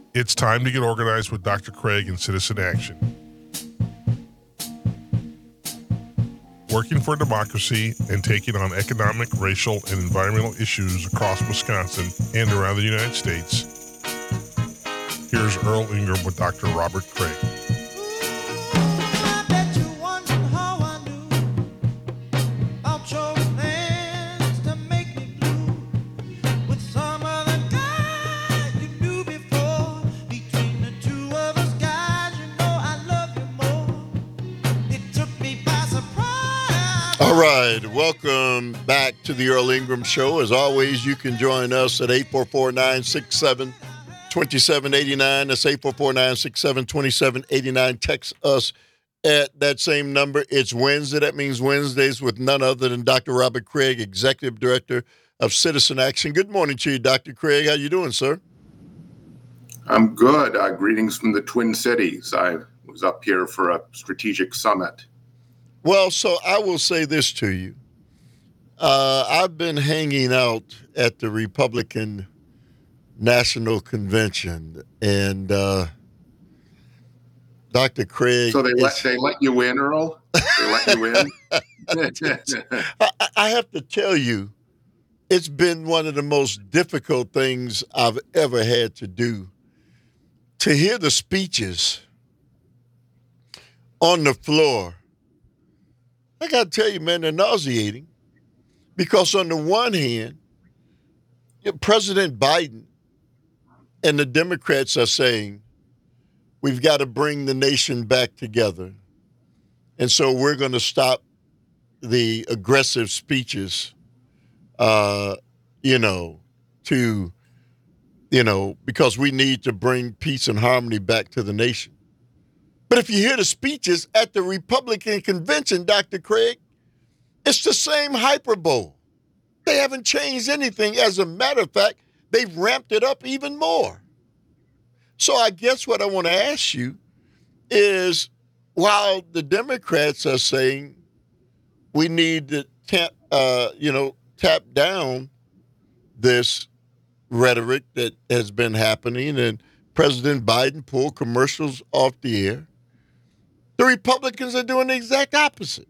It's time to get organized with Dr. Craig and Citizen Action. Working for democracy and taking on economic, racial, and environmental issues across Wisconsin and around the United States. Here's Earl Ingram with Dr. Robert Craig. All right, welcome back to the Earl Ingram Show. As always, you can join us at 844-967-2789. That's 844-967-2789. Text us at that same number. It's Wednesday. That means Wednesdays with none other than Dr. Robert Craig, Executive Director of Citizen Action. Good morning to you, Dr. Craig. How you doing, sir? I'm good. Greetings from the Twin Cities. I was up here for a strategic summit. Well, so I will say this to you. I've been hanging out at the Republican National Convention, and Dr. Craig. So they let you in, Earl? They let you in? I have to tell you, it's been one of the most difficult things I've ever had to do. To hear the speeches on the floor, I got to tell you, man, they're nauseating. Because on the one hand, President Biden and the Democrats are saying, we've got to bring the nation back together. And so we're going to stop the aggressive speeches, because we need to bring peace and harmony back to the nation. But if you hear the speeches at the Republican convention, Dr. Craig, it's the same hyperbole. They haven't changed anything. As a matter of fact, they've ramped it up even more. So I guess what I want to ask you is, while the Democrats are saying we need to tap down this rhetoric that has been happening, and President Biden pulled commercials off the air, the Republicans are doing the exact opposite.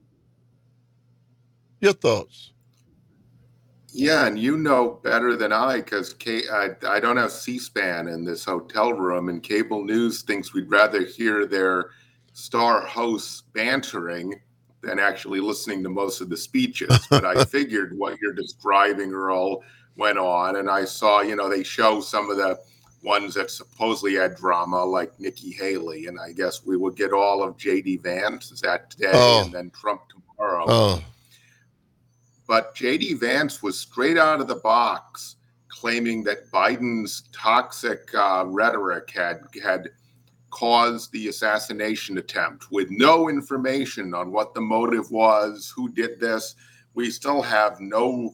Your thoughts? Yeah, and you know better than I, because I don't have C-SPAN in this hotel room, and cable news thinks we'd rather hear their star hosts bantering than actually listening to most of the speeches. But I figured what you're describing, Earl, went on, and I saw, they show some of the ones that supposedly had drama, like Nikki Haley, and I guess we will get all of J.D. Vance that day, and then Trump tomorrow. But J.D. Vance was straight out of the box claiming that Biden's toxic rhetoric had caused the assassination attempt, with no information on what the motive was, who did this. We still have no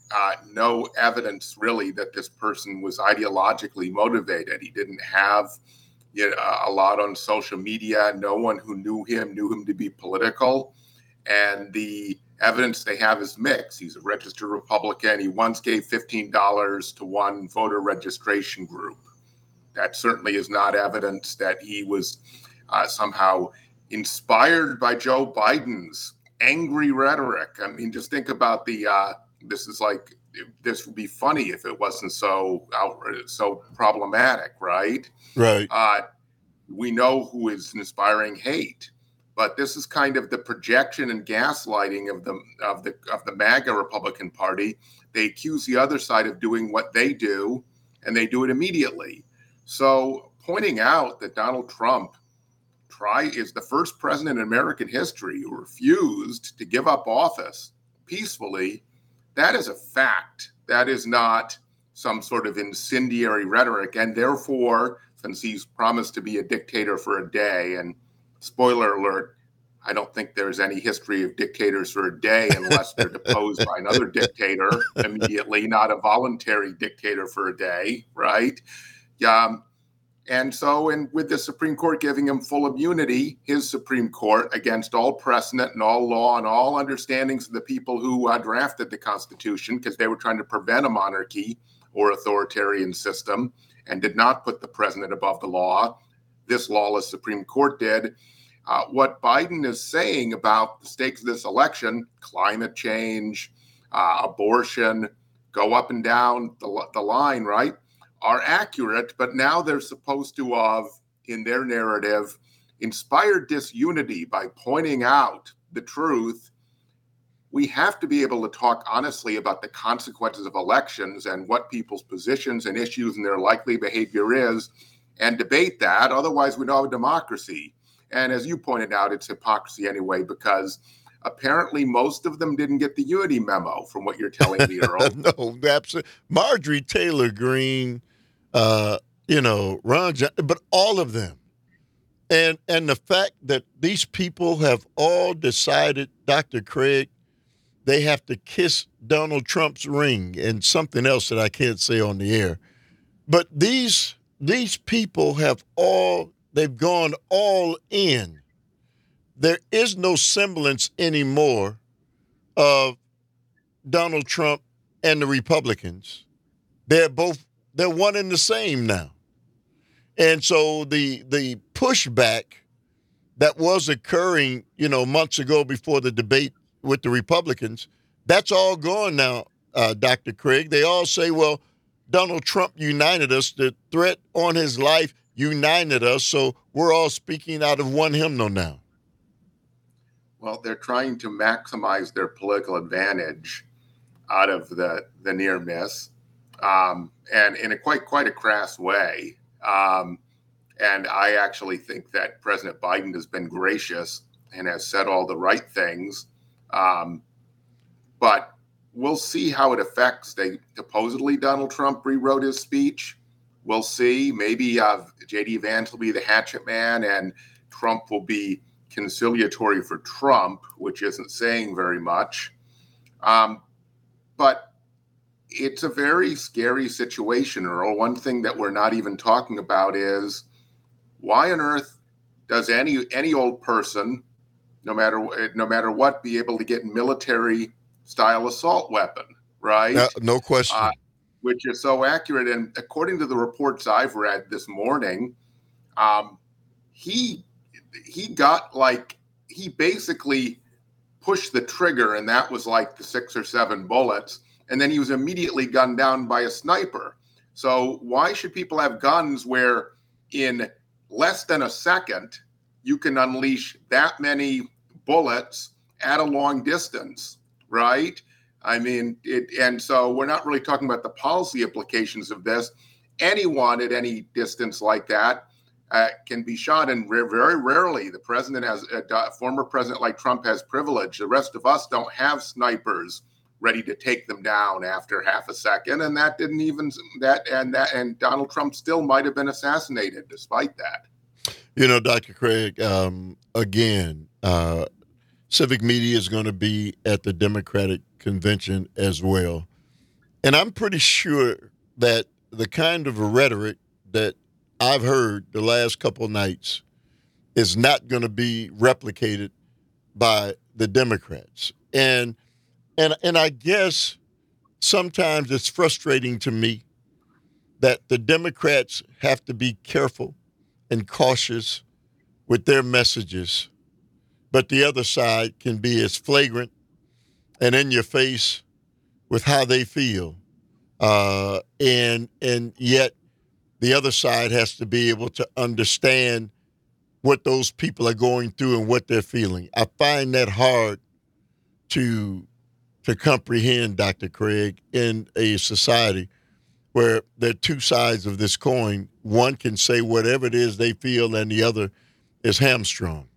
evidence really that this person was ideologically motivated. He didn't have a lot on social media. No one who knew him to be political. And the evidence they have is mixed. He's a registered Republican. He once gave $15 to one voter registration group. That certainly is not evidence that he was somehow inspired by Joe Biden's angry rhetoric. I mean, just think about this would be funny if it wasn't so problematic, right? Right. We know who is inspiring hate, but this is kind of the projection and gaslighting of the MAGA Republican Party. They accuse the other side of doing what they do, and they do it immediately. So pointing out that Donald Trump is the first president in American history who refused to give up office peacefully, that is a fact. That is not some sort of incendiary rhetoric. And therefore, since he's promised to be a dictator for a day, and spoiler alert, I don't think there's any history of dictators for a day unless they're deposed by another dictator immediately, not a voluntary dictator for a day, right? And with the Supreme Court giving him full immunity, his Supreme Court, against all precedent and all law and all understandings of the people who drafted the Constitution, because they were trying to prevent a monarchy or authoritarian system, and did not put the president above the law. This lawless Supreme Court did. What Biden is saying about the stakes of this election, climate change, abortion, go up and down the line, right, are accurate, but now they're supposed to have, in their narrative, inspired disunity by pointing out the truth. We have to be able to talk honestly about the consequences of elections and what people's positions and issues and their likely behavior is, and debate that. Otherwise, we don't have a democracy. And as you pointed out, it's hypocrisy anyway, because apparently most of them didn't get the unity memo from what you're telling me, Earl. No, absolutely. Marjorie Taylor Greene, Ron Johnson, but all of them. And the fact that these people have all decided, Dr. Craig, they have to kiss Donald Trump's ring and something else that I can't say on the air. But these people they've gone all in. There is no semblance anymore of Donald Trump and the Republicans. They're one and the same now. And so the pushback that was occurring, months ago before the debate with the Republicans, that's all gone now, Dr. Craig. They all say, well, Donald Trump united us. The threat on his life united us. So we're all speaking out of one hymnal now. Well, they're trying to maximize their political advantage out of the near miss, and in a quite a crass way. And I actually think that President Biden has been gracious and has said all the right things. But we'll see how it affects. Supposedly Donald Trump rewrote his speech. We'll see. Maybe J.D. Vance will be the hatchet man and Trump will be conciliatory for Trump, which isn't saying very much. But it's a very scary situation, Earl. One thing that we're not even talking about is why on earth does any old person, no matter what, be able to get military-style assault weapon, right? No question. Which is so accurate. And according to the reports I've read this morning, he basically pushed the trigger, and that was like the 6 or 7 bullets. And then he was immediately gunned down by a sniper. So why should people have guns where in less than a second you can unleash that many bullets at a long distance, right? I mean, and so we're not really talking about the policy implications of this. Anyone at any distance like that can be shot, and very rarely the president has a former president like Trump has privilege. The rest of us don't have snipers ready to take them down after half a second, and that didn't even and Donald Trump still might have been assassinated despite that. Dr. Craig, again, civic media is going to be at the Democratic convention as well, and I'm pretty sure that the kind of rhetoric that I've heard the last couple of nights is not going to be replicated by the Democrats. And I guess sometimes it's frustrating to me that the Democrats have to be careful and cautious with their messages, but the other side can be as flagrant and in your face with how they feel. And yet the other side has to be able to understand what those people are going through and what they're feeling. I find that hard to comprehend, Dr. Craig, in a society where there are two sides of this coin. One can say whatever it is they feel, and the other is hamstrung.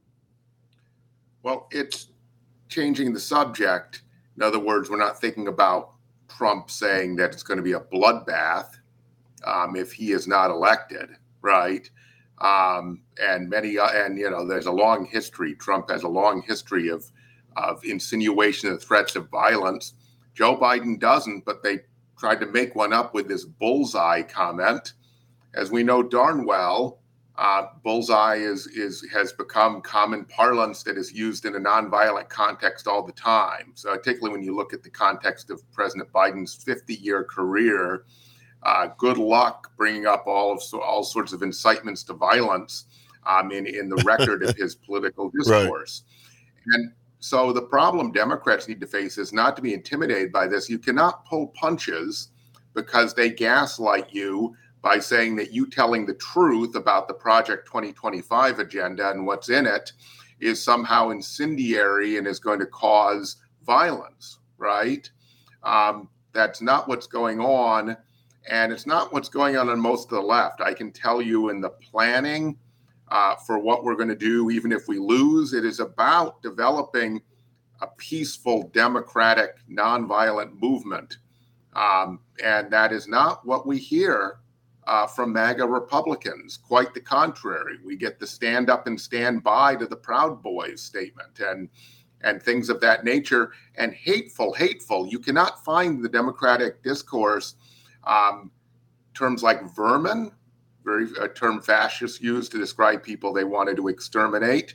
Well, it's changing the subject. In other words, we're not thinking about Trump saying that it's going to be a bloodbath if he is not elected, right? And there's a long history. Trump has a long history of insinuation and threats of violence. Joe Biden doesn't, but they tried to make one up with this bullseye comment. As we know darn well, bullseye has become common parlance that is used in a nonviolent context all the time. So particularly when you look at the context of President Biden's 50-year career, good luck bringing up all sorts of incitements to violence in the record of his political discourse. Right. And so the problem Democrats need to face is not to be intimidated by this. You cannot pull punches because they gaslight you by saying that you telling the truth about the Project 2025 agenda and what's in it is somehow incendiary and is going to cause violence, right? That's not what's going on. And it's not what's going on most of the left. I can tell you in the planning for what we're going to do, even if we lose, it is about developing a peaceful, democratic, nonviolent movement. And that is not what we hear from MAGA Republicans. Quite the contrary. We get the stand up and stand by to the Proud Boys statement and things of that nature. And hateful. You cannot find the Democratic discourse terms like vermin, a term fascists used to describe people they wanted to exterminate,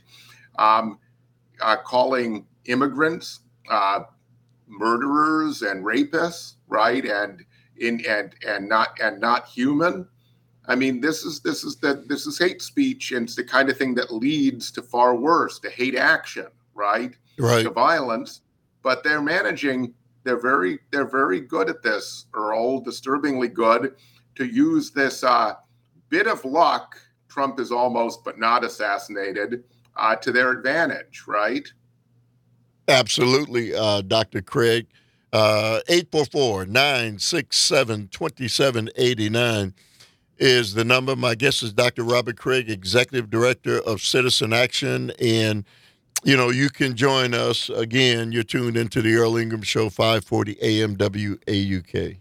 calling immigrants murderers and rapists, right? And not human. I mean, this is hate speech, and it's the kind of thing that leads to far worse, to hate action, right? To violence. But they're managing. They're very good at this, Earl, disturbingly good, to use this bit of luck. Trump is almost but not assassinated to their advantage, right? Absolutely, Dr. Craig. 844-967-2789 is the number. My guest is Dr. Robert Craig, Executive Director of Citizen Action. And, you can join us. Again, you're tuned into the Earl Ingram Show, 540 AM WAUK.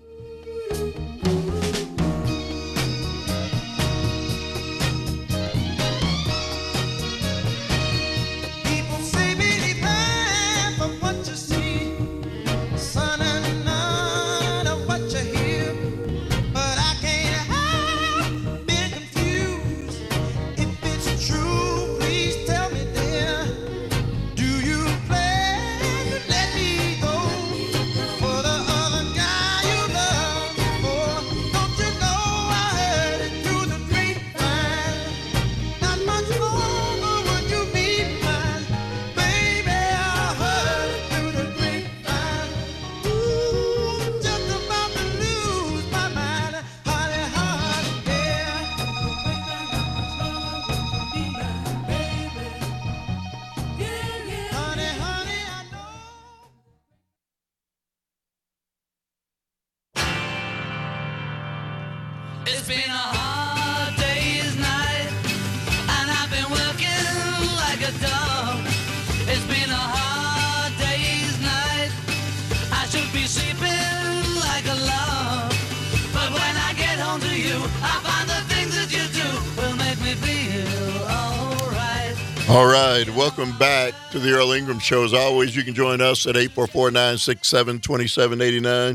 All right, welcome back to the Earl Ingram Show. As always, you can join us at 844-967-2789,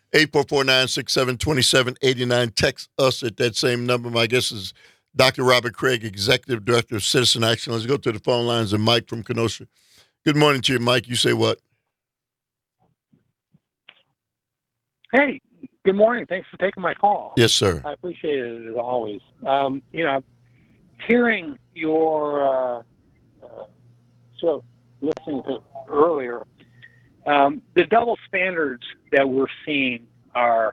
844-967-2789. Text us at that same number. My guest is Dr. Robert Craig, Executive Director of Citizen Action. Let's go to the phone lines and Mike from Kenosha. Good morning to you, Mike. You say what? Hey, good morning. Thanks for taking my call. Yes, sir. I appreciate it as always. Hearing your so listening to earlier, the double standards that we're seeing are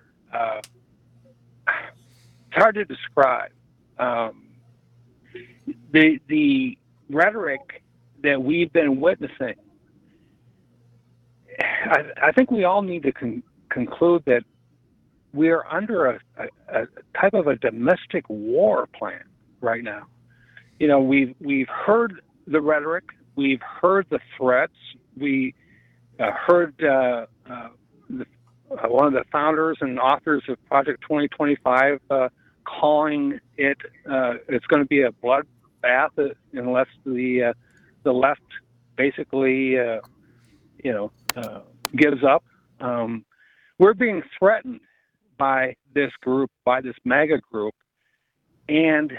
it's hard to describe. The rhetoric that we've been witnessing, I think we all need to conclude that we are under a type of a domestic war plan right now. We've heard the rhetoric, we've heard the threats. We heard one of the founders and authors of Project 2025 calling it it's going to be a bloodbath unless the left basically gives up. We're being threatened by this group, by this MAGA group, and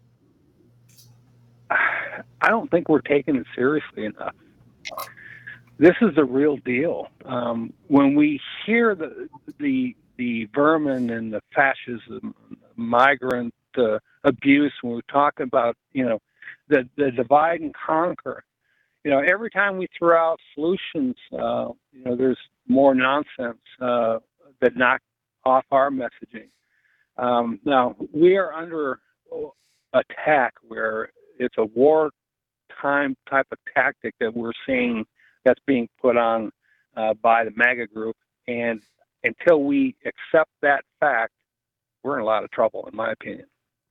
I don't think we're taking it seriously enough. This is the real deal. When we hear the the vermin and the fascism, migrant abuse, when we talk about, the divide and conquer, every time we throw out solutions, there's more nonsense that knock off our messaging. Now, we are under attack where it's a wartime type of tactic that we're seeing that's being put on by the MAGA group. And until we accept that fact, we're in a lot of trouble, in my opinion.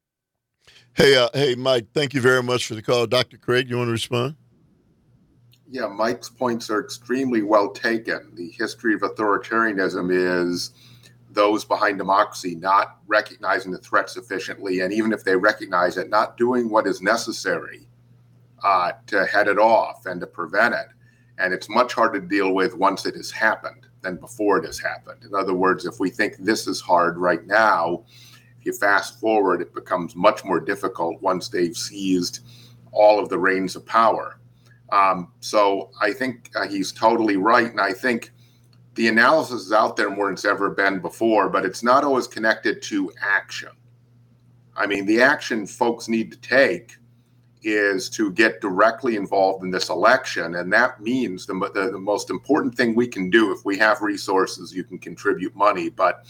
Hey, Mike, thank you very much for the call. Dr. Craig, you want to respond? Yeah, Mike's points are extremely well taken. The history of authoritarianism is those behind democracy not recognizing the threat sufficiently, and even if they recognize it, not doing what is necessary to head it off and to prevent it. And it's much harder to deal with once it has happened than before it has happened. In other words, if we think this is hard right now, if you fast forward, it becomes much more difficult once they've seized all of the reins of power. So I think he's totally right. And I think the analysis is out there more than it's ever been before, but it's not always connected to action. I mean, the action folks need to take is to get directly involved in this election. And that means the most important thing we can do, if we have resources, you can contribute money, but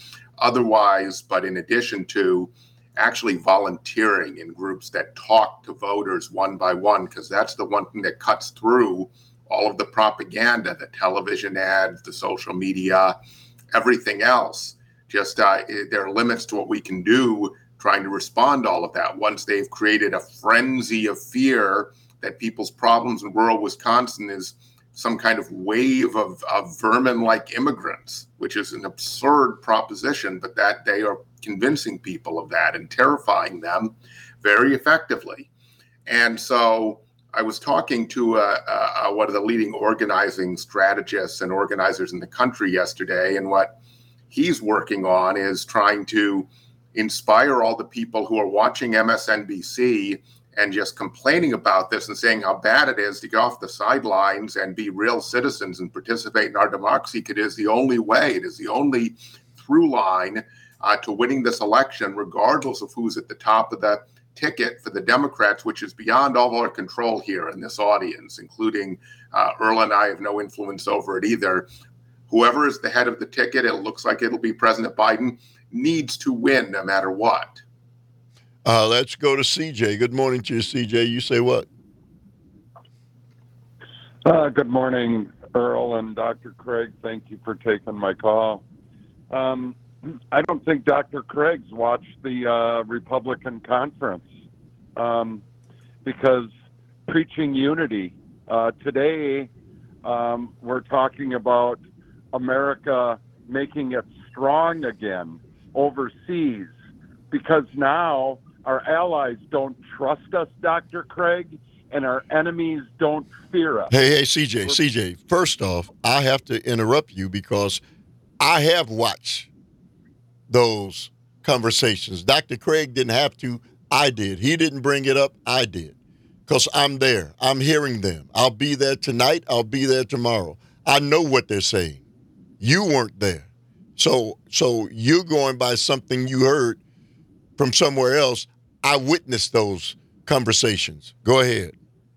in addition to actually volunteering in groups that talk to voters one by one, because that's the one thing that cuts through all of the propaganda, the television ads, the social media, everything else. Just there are limits to what we can do trying to respond to all of that once they've created a frenzy of fear that people's problems in rural Wisconsin is some kind of wave of vermin-like immigrants, which is an absurd proposition, but that they are convincing people of that and terrifying them very effectively. And so I was talking to one of the leading organizing strategists and organizers in the country yesterday, and what he's working on is trying to inspire all the people who are watching MSNBC and just complaining about this and saying how bad it is to get off the sidelines and be real citizens and participate in our democracy. It is the only way. It is the only through line to winning this election, regardless of who's at the top of the ticket for the Democrats, which is beyond all our control here in this audience, including Earl and I have no influence over it either. Whoever is the head of the ticket, it looks like it'll be President Biden, needs to win no matter what. Let's go to CJ. Good morning to you, CJ. You say what? Good morning, Earl and Dr. Craig. Thank you for taking my call. I don't think Dr. Craig's watched the Republican conference because preaching unity. Today, we're talking about America making it strong again overseas, because now our allies don't trust us, Dr. Craig, and our enemies don't fear us. Hey, CJ, first off, I have to interrupt you because I have watched those conversations. Dr. Craig didn't have to. I did. He didn't bring it up. I did, because I'm there. I'm hearing them. I'll be there tonight. I'll be there tomorrow. I know what they're saying. You weren't there. So you're going by something you heard from somewhere else. I witnessed those conversations. Go ahead.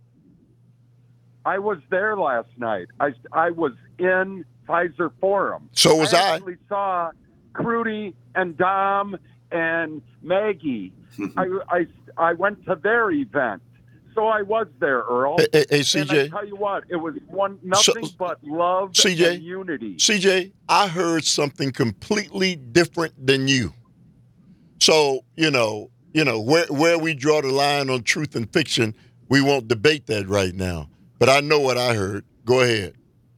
I was there last night. I was in Pfizer Forum. So was I. I actually saw Crudy and Dom and Maggie. I went to their event. So I was there, Earl. Hey, CJ. And I tell you what, it was nothing but love CJ, and unity. CJ, I heard something completely different than you. So, where we draw the line on truth and fiction, we won't debate that right now. But I know what I heard. Go ahead.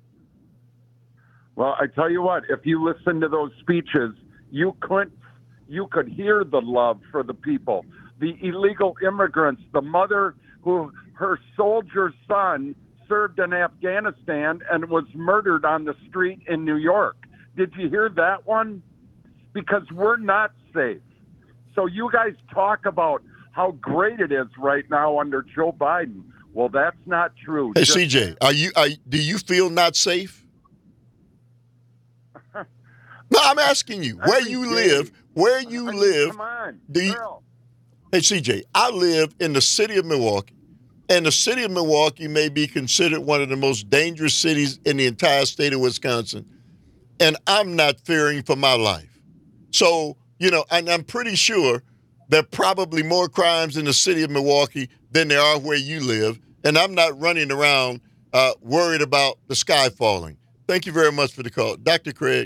Well, I tell you what, if you listen to those speeches, you could hear the love for the people. The illegal immigrants, the mother who her soldier son served in Afghanistan and was murdered on the street in New York. Did you hear that one? Because we're not safe. So you guys talk about how great it is right now under Joe Biden. Well, that's not true. Hey, CJ, do you feel not safe? No, I'm asking you where Every you day. live. Where you live? Come on, Do you- Earl. Hey, CJ, I live in the city of Milwaukee, and the city of Milwaukee may be considered one of the most dangerous cities in the entire state of Wisconsin, and I'm not fearing for my life. So, and I'm pretty sure there are probably more crimes in the city of Milwaukee than there are where you live, and I'm not running around worried about the sky falling. Thank you very much for the call. Dr. Craig.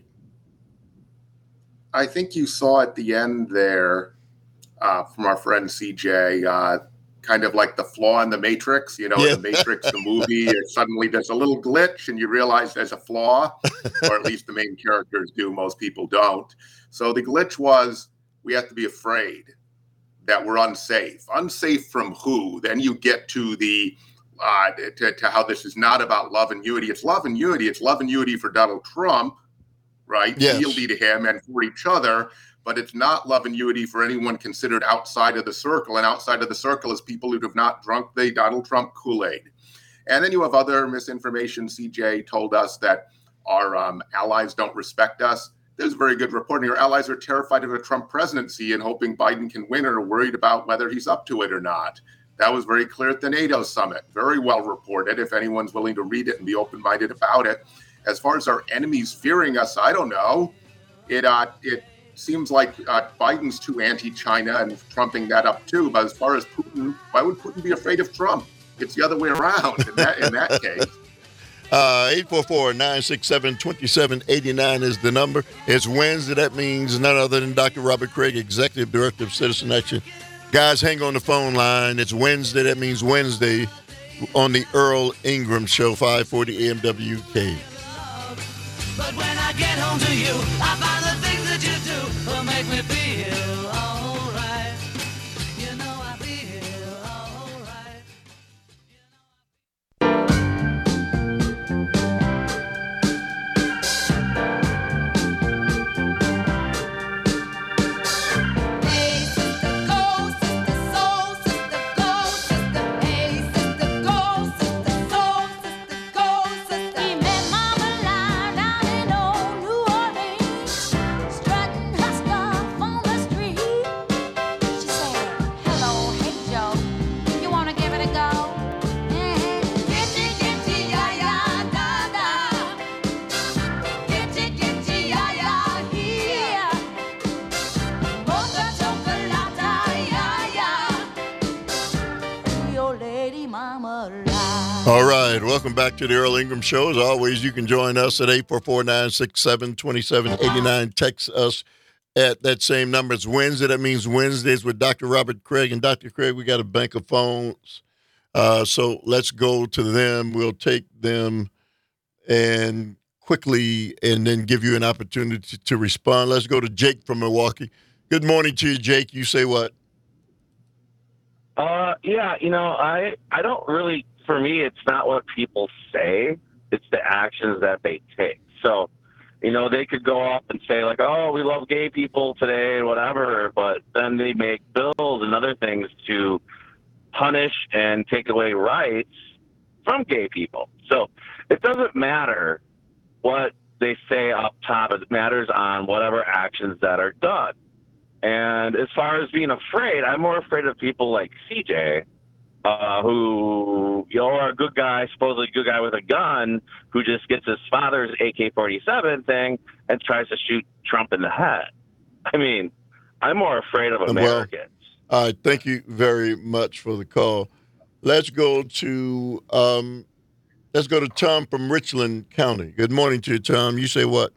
I think you saw at the end there from our friend CJ, kind of like the flaw in the Matrix. Yeah. The Matrix, the movie, suddenly there's a little glitch and you realize there's a flaw, or at least the main characters do. Most people don't. So the glitch was we have to be afraid that we're unsafe. Unsafe from who? Then you get to the to how this is not about love and unity. It's love and unity. It's love and unity for Donald Trump, right? Yes. Fealty to him and for each other. But it's not love and unity for anyone considered outside of the circle. And outside of the circle is people who have not drunk the Donald Trump Kool-Aid. And then you have other misinformation. CJ told us that our allies don't respect us. There's very good reporting. Our allies are terrified of a Trump presidency and hoping Biden can win, or are worried about whether he's up to it or not. That was very clear at the NATO summit. Very well reported, if anyone's willing to read it and be open-minded about it. As far as our enemies fearing us, I don't know. It seems like Biden's too anti-China and trumping that up too. But as far as Putin, why would Putin be afraid of Trump? It's the other way around in that case. 844-967-2789 is the number. It's Wednesday. That means none other than Dr. Robert Craig, Executive Director of Citizen Action. Guys, hang on the phone line. It's Wednesday. That means Wednesday on the Earl Ingram Show, 540 AM WK. But when I get home to you, I find the things that you do will make me feel all right. I feel all right. Hey, sister, go, sister, soul, sister, go, sister. Hey, sister, go, sister, soul, sister, go, sister. He met Mama Line down in old New Orleans, strutting her stuff on the street. She said, "Hello, hey Joe, you wanna give it a go?" Gitchy, gitchy, ya ya, da da. Gitchy, gitchy, ya ya, here. Mocha chocolata, ya ya. Your lady mama lie. All right, welcome back to the Earl Ingram Show. As always, you can join us at 844-967-2789. Text us at that same number. It's Wednesday. That means Wednesdays with Dr. Robert Craig. And Dr. Craig, we got a bank of phones. So let's go to them. We'll take them and quickly and then give you an opportunity to respond. Let's go to Jake from Milwaukee. Good morning to you, Jake. You say what? Yeah, I don't really, for me, it's not what people say, it's the actions that they take. So, they could go up and say like, oh, we love gay people today, whatever, but then they make bills and other things to punish and take away rights from gay people. So it doesn't matter what they say up top. It matters on whatever actions that are done. And as far as being afraid, I'm more afraid of people like CJ, who, are a good guy, supposedly good guy with a gun, who just gets his father's AK-47 thing and tries to shoot Trump in the head. I mean, I'm more afraid of Americans. All right, thank you very much for the call. Let's go to Tom from Richland County. Good morning to you, Tom. You say what?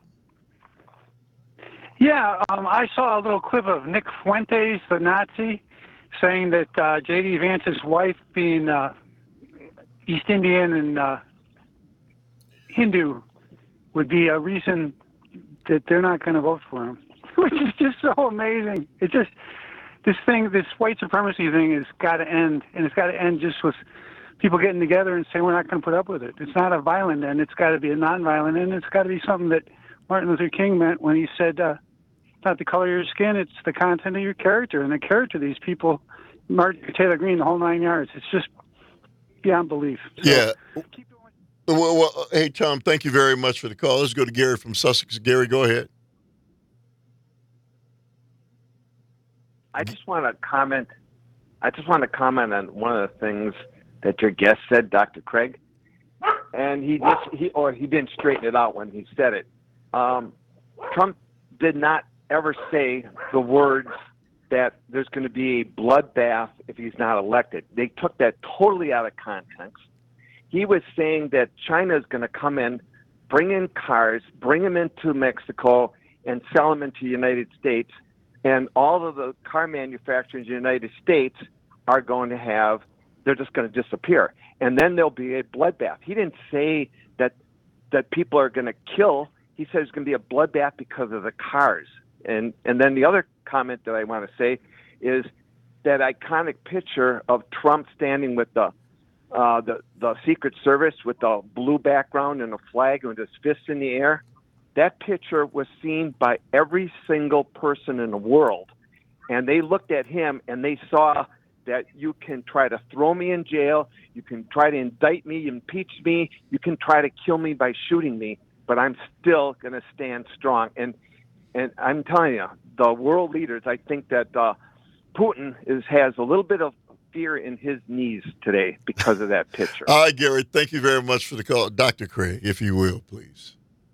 Yeah, I saw a little clip of Nick Fuentes, the Nazi, saying that J.D. Vance's wife, being East Indian and Hindu, would be a reason that they're not going to vote for him, which is just so amazing. It just, this white supremacy thing has got to end, and it's got to end just with people getting together and saying we're not going to put up with it. It's not a violent end. It's got to be a nonviolent end. It's got to be something that Martin Luther King meant when he said, not the color of your skin, it's the content of your character. And the character of these people, Martin Taylor Greene, the whole 9 yards, it's just beyond belief. So, Yeah. keep going. Well, hey, Tom, thank you very much for the call. Let's go to Gary from Sussex. Gary, go ahead. I just want to comment. I just want to comment on one of the things that your guest said, Dr. Craig, and he didn't straighten it out when he said it. Trump did not ever say the words that there's going to be a bloodbath if he's not elected. They took that totally out of context. He was saying that China is going to come in, bring in cars, bring them into Mexico, and sell them into the United States. And all of the car manufacturers in the United States are going to have, they're just going to disappear. And then there'll be a bloodbath. He didn't say that people are going to kill. He said it's going to be a bloodbath because of the cars. And then the other comment that I want to say is that iconic picture of Trump standing with the Secret Service with the blue background and a flag and with his fist in the air. That picture was seen by every single person in the world. And they looked at him and they saw that you can try to throw me in jail, you can try to indict me, impeach me, you can try to kill me by shooting me, but I'm still going to stand strong. And I'm telling you, the world leaders, I think that Putin has a little bit of fear in his knees today because of that picture. All right, Gary, thank you very much for the call. Dr. Craig, if you will, please.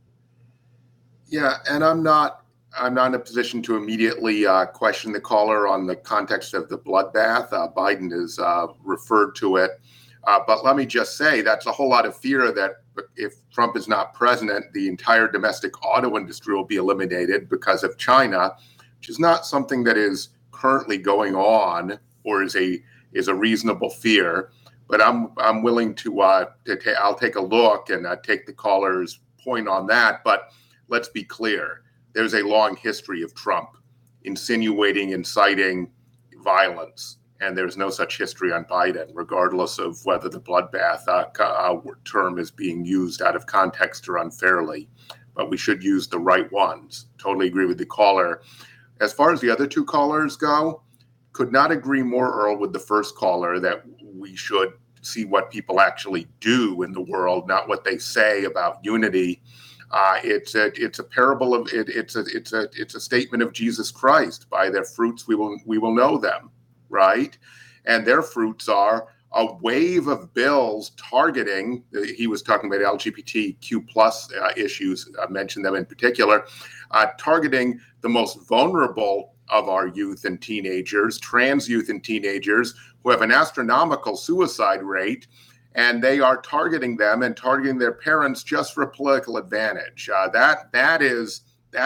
Yeah, and I'm not in a position to immediately question the caller on the context of the bloodbath. Biden has referred to it. But let me just say that's a whole lot of fear that if Trump is not president, the entire domestic auto industry will be eliminated because of China, which is not something that is currently going on or is a reasonable fear. But I'm willing to I'll take a look and take the caller's point on that. But let's be clear. There's a long history of Trump insinuating, inciting violence, and there's no such history on Biden, regardless of whether the bloodbath term is being used out of context or unfairly. But we should use the right ones. Totally agree with the caller. As far as the other two callers go, could not agree more, Earl, with the first caller that we should see what people actually do in the world, not what they say about unity. It's a parable of it. It's a statement of Jesus Christ. By their fruits we will know them, right? And their fruits are a wave of bills targeting. He was talking about LGBTQ plus issues. I mentioned them in particular, targeting the most vulnerable of our youth and teenagers, trans youth and teenagers, who have an astronomical suicide rate. And they are targeting them and targeting their parents just for political advantage. That is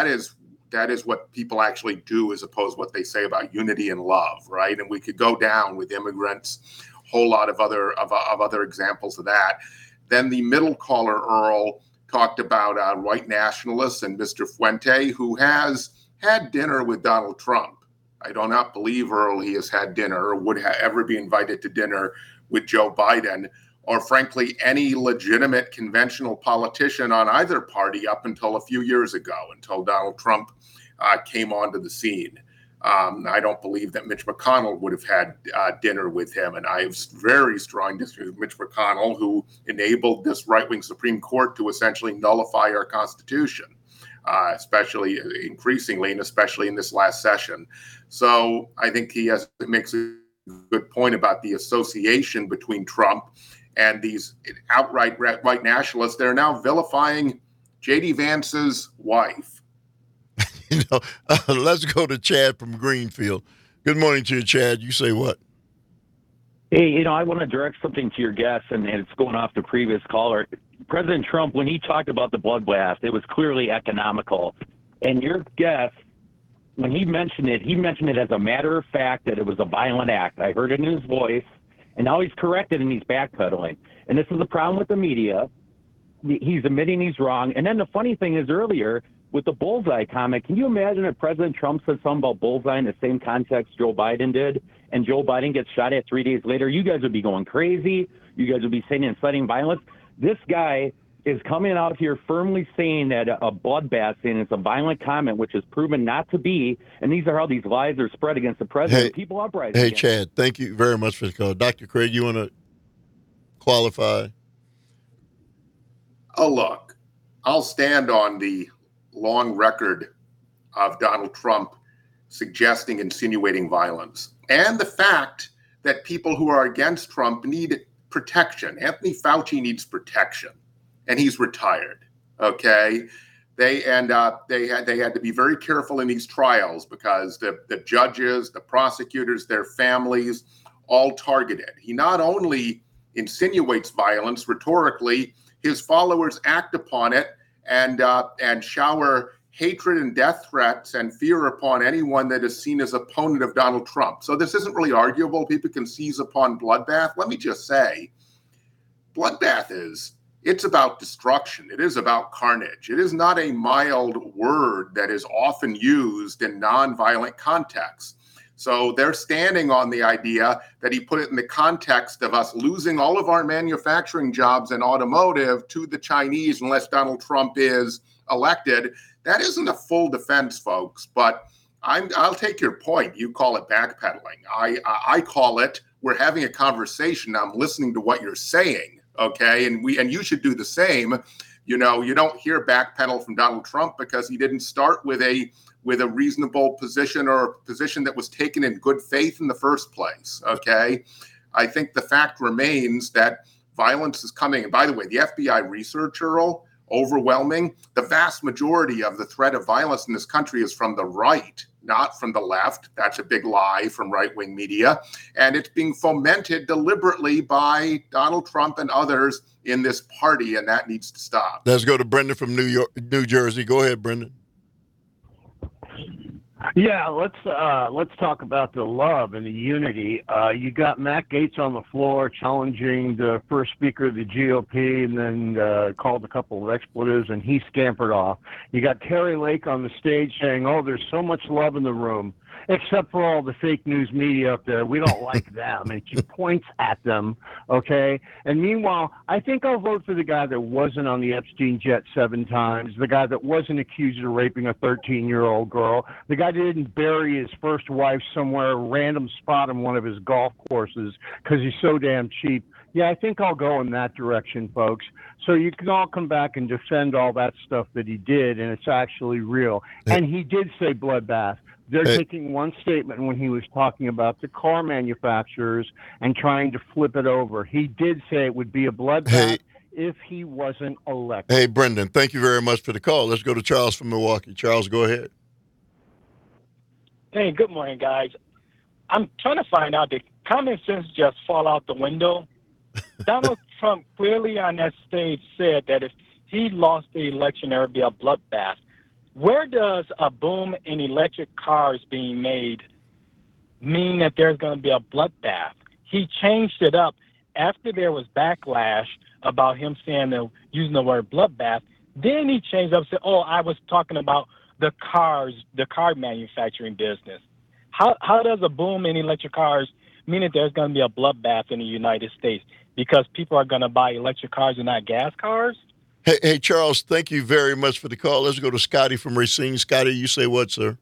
what people actually do, as opposed to what they say about unity and love, right? And we could go down with immigrants, a whole lot of other examples of that. Then the middle caller, Earl, talked about white nationalists and Mr. Fuente, who has had dinner with Donald Trump. I do not believe, Earl, he has had dinner or would ever be invited to dinner with Joe Biden, or frankly, any legitimate conventional politician on either party up until a few years ago, until Donald Trump came onto the scene. I don't believe that Mitch McConnell would have had dinner with him. And I have very strong disagree with Mitch McConnell, who enabled this right-wing Supreme Court to essentially nullify our Constitution, especially increasingly, and especially in this last session. So I think he makes a good point about the association between Trump and these outright white nationalists. They're now vilifying J.D. Vance's wife. Let's go to Chad from Greenfield. Good morning to you, Chad. You say what? Hey, I want to direct something to your guest, and it's going off the previous caller. President Trump, when he talked about the bloodbath, it was clearly economical. And your guest, when he mentioned it as a matter of fact that it was a violent act. I heard it in his voice. And now he's corrected and he's backpedaling. And this is the problem with the media. He's admitting he's wrong. And then the funny thing is earlier with the bullseye comment, can you imagine if President Trump said something about bullseye in the same context Joe Biden did, and Joe Biden gets shot at 3 days later? You guys would be going crazy. You guys would be saying inciting violence. This guy is coming out here firmly saying that a bloodbath, saying it's a violent comment, which is proven not to be. And these are how these lies are spread against the president. Hey, people uprising. Hey, Chad, thank you very much for the call. Dr. Craig, you want to qualify? Oh, look, I'll stand on the long record of Donald Trump suggesting, insinuating violence. And the fact that people who are against Trump need protection. Anthony Fauci needs protection, and he's retired. Okay, they had to be very careful in these trials because the judges, the prosecutors, their families, all targeted. He not only insinuates violence rhetorically, his followers act upon it and shower hatred and death threats and fear upon anyone that is seen as opponent of Donald Trump. So this isn't really arguable. People can seize upon bloodbath. Let me just say, bloodbath it's about destruction. It is about carnage. It is not a mild word that is often used in nonviolent contexts. So they're standing on the idea that he put it in the context of us losing all of our manufacturing jobs and automotive to the Chinese unless Donald Trump is elected. That isn't a full defense, folks, but I'll take your point. You call it backpedaling. I call it, we're having a conversation. I'm listening to what you're saying, okay? And you should do the same. You know, you don't hear backpedal from Donald Trump because he didn't start with a reasonable position or a position that was taken in good faith in the first place, okay? I think the fact remains that violence is coming. And by the way, the FBI research, Earl, overwhelming. The vast majority of the threat of violence in this country is from the right, not from the left. That's a big lie from right-wing media. And it's being fomented deliberately by Donald Trump and others in this party, and that needs to stop. Let's go to Brendan from New Jersey. Go ahead, Brendan. Yeah, let's talk about the love and the unity. You got Matt Gaetz on the floor challenging the first speaker of the GOP, and then called a couple of expletives, and he scampered off. You got Terry Lake on the stage saying, "Oh, there's so much love in the room," except for all the fake news media up there. We don't like them, and she points at them. Okay, and meanwhile, I think I'll vote for the guy that wasn't on the Epstein jet 7 times, the guy that wasn't accused of raping a 13-year-old girl, the guy that didn't bury his first wife somewhere, random spot on one of his golf courses because he's so damn cheap. Yeah, I think I'll go in that direction, folks. So you can all come back and defend all that stuff that he did, and it's actually real. And he did say bloodbath. They're taking one statement when he was talking about the car manufacturers and trying to flip it over. He did say it would be a bloodbath if he wasn't elected. Hey, Brendan, thank you very much for the call. Let's go to Charles from Milwaukee. Charles, go ahead. Hey, good morning, guys. I'm trying to find out, did common sense just fall out the window? Donald Trump clearly on that stage said that if he lost the election, there would be a bloodbath. Where does a boom in electric cars being made mean that there's going to be a bloodbath? He changed it up after there was backlash about him saying using the word bloodbath. Then he changed up and said, "Oh, I was talking about the car manufacturing business." How does a boom in electric cars mean that there's going to be a bloodbath in the United States because people are going to buy electric cars and not gas cars? Hey, Charles, thank you very much for the call. Let's go to Scotty from Racine. Scotty, you say what, sir?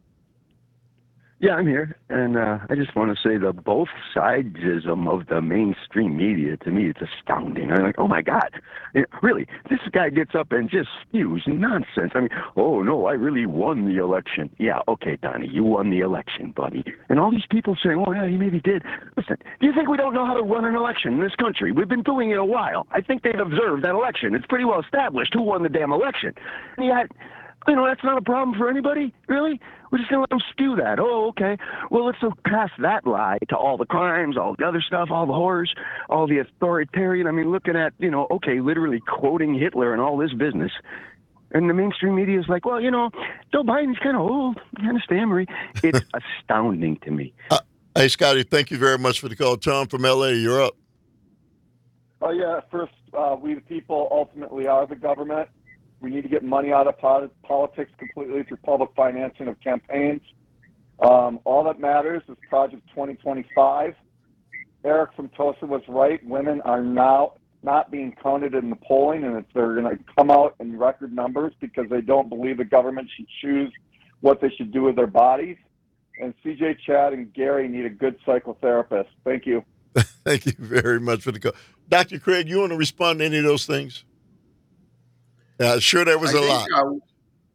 Yeah, I'm here, and I just want to say the both sidesism of the mainstream media, to me, it's astounding. I'm like, oh, my God. Really, this guy gets up and just spews nonsense. I mean, oh, no, I really won the election. Yeah, okay, Donnie, you won the election, buddy. And all these people saying, oh, yeah, he maybe did. Listen, do you think we don't know how to run an election in this country? We've been doing it a while. I think they've observed that election. It's pretty well established who won the damn election. And yet, you know, that's not a problem for anybody, really? We're just going to let them spew that. Oh, okay. Well, let's look past that lie to all the crimes, all the other stuff, all the horrors, all the authoritarian. I mean, looking at, you know, okay, literally quoting Hitler and all this business. And the mainstream media is like, well, you know, Joe Biden's kind of old, kind of stammery. It's astounding to me. Hey, Scotty, thank you very much for the call. Tom from L.A., you're up. Oh, yeah. First, we the people ultimately are the government. We need to get money out of politics completely through public financing of campaigns. All that matters is Project 2025. Eric from Tulsa was right. Women are now not being counted in the polling, and they're going to come out in record numbers because they don't believe the government should choose what they should do with their bodies. And CJ, Chad, and Gary need a good psychotherapist. Thank you. Thank you very much for the call. Dr. Craig, you want to respond to any of those things? Sure, there was a lot.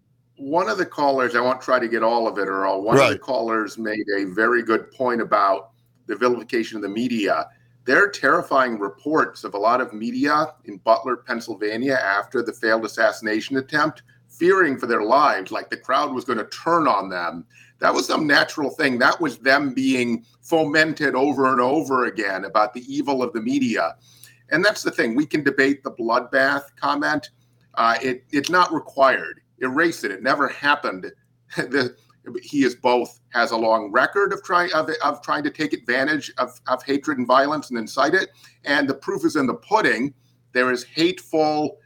one of the callers, I won't try to get all of it, Earl. One of the callers made a very good point about the vilification of the media. There are terrifying reports of a lot of media in Butler, Pennsylvania, after the failed assassination attempt, fearing for their lives, like the crowd was going to turn on them. That was some natural thing. That was them being fomented over and over again about the evil of the media. And that's the thing. We can debate the bloodbath comment. It's not required. Erase it. It never happened. He is both has a long record of trying to take advantage of hatred and violence and incite it, and the proof is in the pudding. There is hateful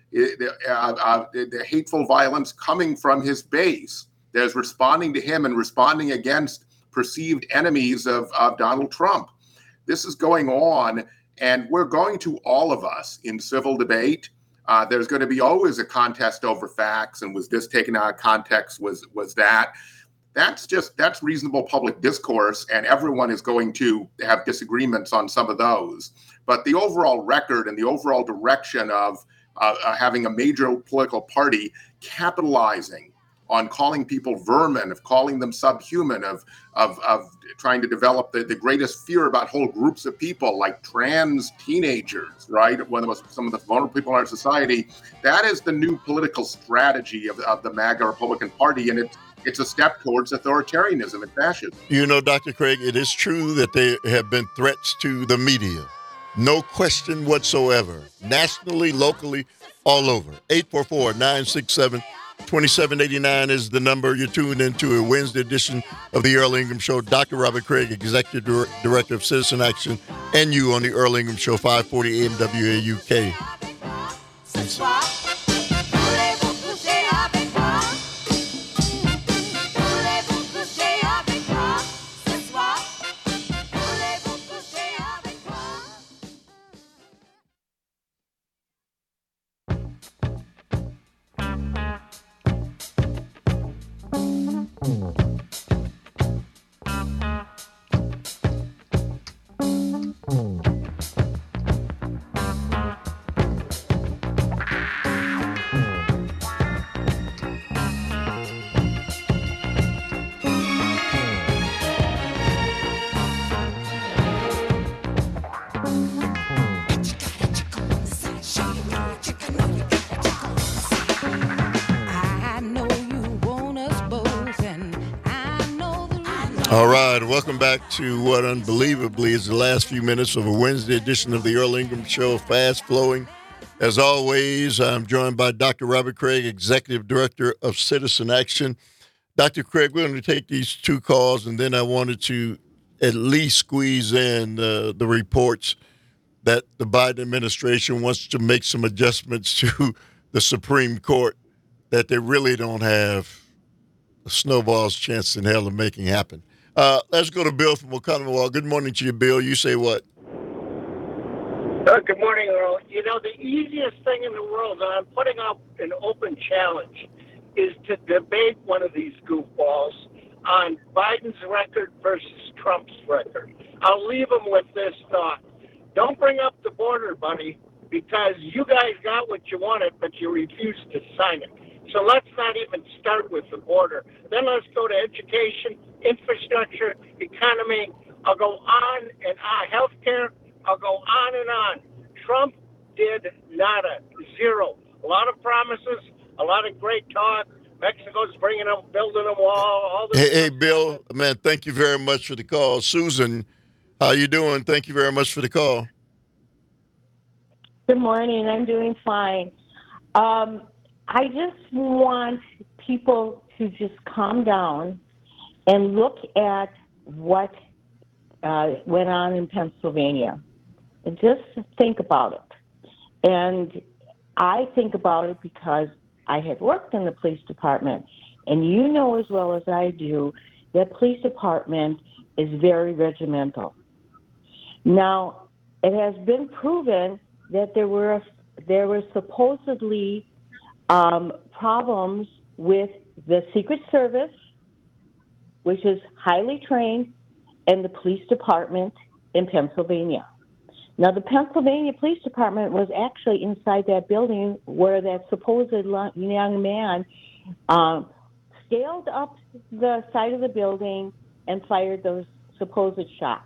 violence coming from his base. There's responding to him and responding against perceived enemies of Donald Trump. This is going on, and we're going to, all of us, in civil debate. There's going to be always a contest over facts, and was this taken out of context? Was that? That's reasonable public discourse, and everyone is going to have disagreements on some of those. But the overall record and the overall direction of having a major political party capitalizing on calling people vermin, of calling them subhuman, of trying to develop the greatest fear about whole groups of people like trans teenagers, right? Some of the vulnerable people in our society. That is the new political strategy of the MAGA Republican Party, and it's a step towards authoritarianism and fascism. You know, Dr. Craig, it is true that there have been threats to the media. No question whatsoever. Nationally, locally, all over. 844-967-2789 is the number. You're tuned into a Wednesday edition of the Earl Ingram Show. Dr. Robert Craig, Executive Director of Citizen Action, and you on the Earl Ingram Show, 540 AM WAUK. All right, welcome back to what unbelievably is the last few minutes of a Wednesday edition of the Earl Ingram Show, fast flowing. As always, I'm joined by Dr. Robert Craig, Executive Director of Citizen Action. Dr. Craig, we're going to take these two calls, and then I wanted to at least squeeze in the reports that the Biden administration wants to make some adjustments to the Supreme Court that they really don't have a snowball's chance in hell of making happen. Let's go to Bill from Oconomowoc. Good morning to you, Bill. You say what? Good morning, Earl. You know, the easiest thing in the world, and I'm putting up an open challenge, is to debate one of these goofballs on Biden's record versus Trump's record. I'll leave them with this thought. Don't bring up the border, buddy, because you guys got what you wanted, but you refused to sign it. So let's not even start with the border. Then let's go to education, infrastructure, economy. I'll go on and on. Healthcare, I'll go on and on. Trump did nada, zero. A lot of promises, a lot of great talk. Mexico's bringing them, building a wall. All this. Hey, Bill, man, thank you very much for the call. Susan, how you doing? Thank you very much for the call. Good morning. I'm doing fine. I just want people to just calm down and look at what went on in Pennsylvania and just think about it. And I think about it because I had worked in the police department, and you know as well as I do that police department is very regimental. Now, it has been proven that there were supposedly problems with the Secret Service, which is highly trained, and the police department in Pennsylvania. Now, the Pennsylvania Police Department was actually inside that building where that supposed young man scaled up the side of the building and fired those supposed shots.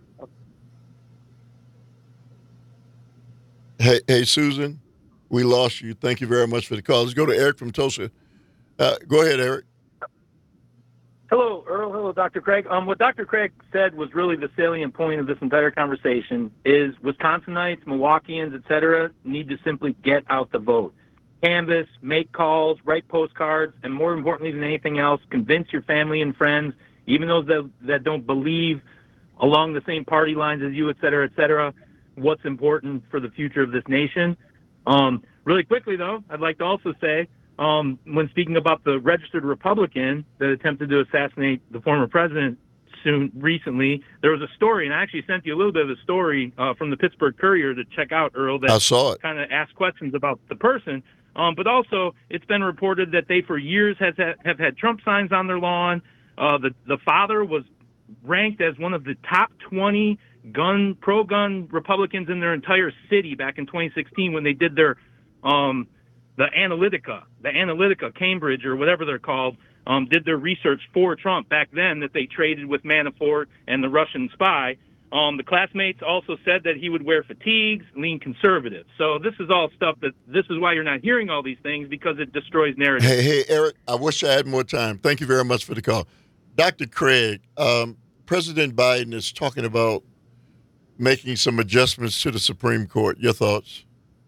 Hey, Susan, we lost you. Thank you very much for the call. Let's go to Eric from Tulsa. Go ahead, Eric. Hello, Earl. Hello, Dr. Craig. What Dr. Craig said was really the salient point of this entire conversation is Wisconsinites, Milwaukeeans, et cetera, need to simply get out the vote. Canvass, make calls, write postcards, and more importantly than anything else, convince your family and friends, even those that don't believe along the same party lines as you, et cetera, what's important for the future of this nation. Really quickly, though, I'd like to also say, when speaking about the registered Republican that attempted to assassinate the former president recently, there was a story, and I actually sent you a little bit of a story from the Pittsburgh Courier to check out, Earl, that I saw it. Kind of asked questions about the person. But also, it's been reported that they, for years, have had Trump signs on their lawn. The father was ranked as one of the top 20 pro-gun Republicans in their entire city back in 2016 when they did their the Analytica, Cambridge or whatever they're called, did their research for Trump back then that they traded with Manafort and the Russian spy. The classmates also said that he would wear fatigues, lean conservative. So this is all stuff this is why you're not hearing all these things, because it destroys narrative. Hey, Eric, I wish I had more time. Thank you very much for the call. Dr. Craig, President Biden is talking about making some adjustments to the Supreme Court. Your thoughts?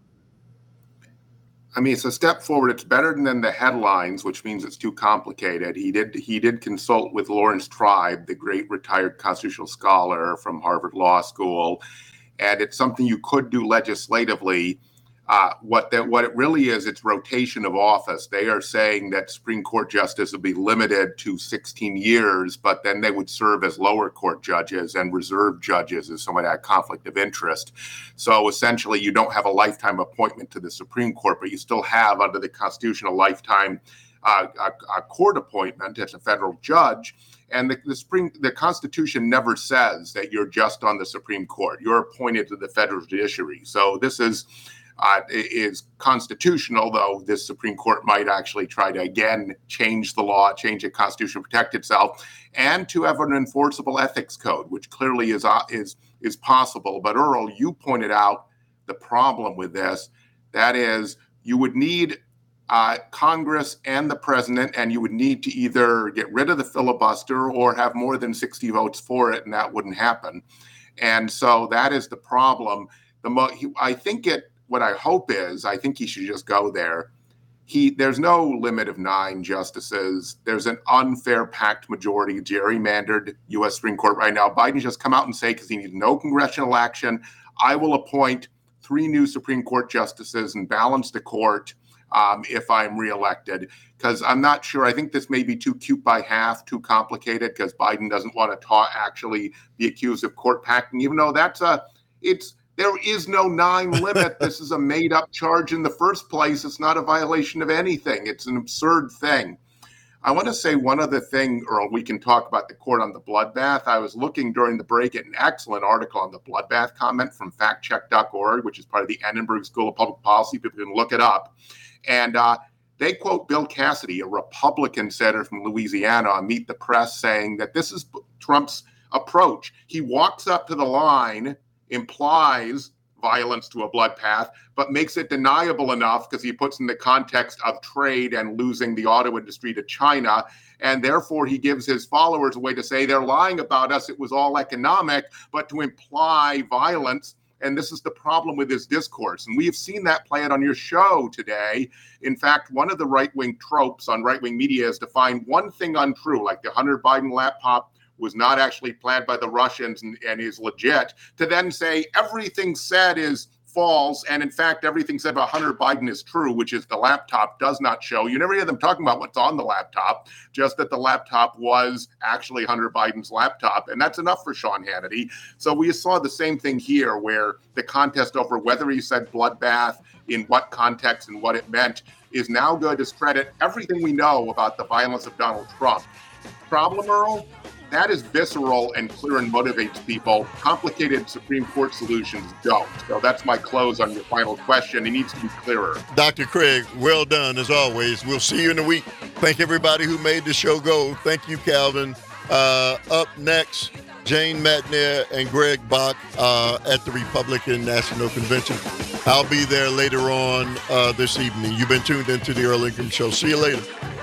I mean, it's a step forward. It's better than the headlines, which means it's too complicated. He did consult with Lawrence Tribe, the great retired constitutional scholar from Harvard Law School, and it's something you could do legislatively. What it really is, it's rotation of office. They are saying that Supreme Court justice will be limited to 16 years, but then they would serve as lower court judges and reserve judges as someone had conflict of interest. So essentially, you don't have a lifetime appointment to the Supreme Court, but you still have, under the Constitution, a lifetime a court appointment as a federal judge. And the Constitution never says that you're just on the Supreme Court. You're appointed to the federal judiciary. So this is constitutional, though this Supreme Court might actually try to, again, change the law, change the Constitution, protect itself, and to have an enforceable ethics code, which clearly is possible. But Earl, you pointed out the problem with this. That is, you would need Congress and the president, and you would need to either get rid of the filibuster or have more than 60 votes for it, and that wouldn't happen. And so that is the problem. What I hope is, I think he should just go there. There's no limit of 9 justices. There's an unfair packed majority, gerrymandered U.S. Supreme Court right now. Biden just come out and say, because he needs no congressional action, I will appoint 3 new Supreme Court justices and balance the court if I'm reelected. Because I'm not sure. I think this may be too cute by half, too complicated, because Biden doesn't want to actually be accused of court packing, even though there is no 9 limit. This is a made-up charge in the first place. It's not a violation of anything. It's an absurd thing. I want to say one other thing, Earl. We can talk about the court on the bloodbath. I was looking during the break at an excellent article on the bloodbath comment from factcheck.org, which is part of the Edinburgh School of Public Policy. People can look it up. And they quote Bill Cassidy, a Republican senator from Louisiana, on Meet the Press, saying that this is Trump's approach. He walks up to the line, implies violence to a bloodbath, but makes it deniable enough because he puts in the context of trade and losing the auto industry to China. And therefore, he gives his followers a way to say they're lying about us. It was all economic, but to imply violence. And this is the problem with this discourse. And we have seen that play out on your show today. In fact, one of the right-wing tropes on right-wing media is to find one thing untrue, like the Hunter Biden laptop was not actually planned by the Russians and is legit, to then say everything said is false, and in fact, everything said about Hunter Biden is true, which is the laptop does not show. You never hear them talking about what's on the laptop, just that the laptop was actually Hunter Biden's laptop, and that's enough for Sean Hannity. So we saw the same thing here, where the contest over whether he said bloodbath, in what context and what it meant, is now going to discredit everything we know about the violence of Donald Trump. Problem, Earl? That is visceral and clear and motivates people. Complicated Supreme Court solutions don't. So that's my close on your final question. It needs to be clearer. Dr. Craig, well done as always. We'll see you in a week. Thank everybody who made the show go. Thank you, Calvin. Up next, Jane Matnier and Greg Bach at the Republican National Convention. I'll be there later on this evening. You've been tuned into the Earl Ingram Show. See you later.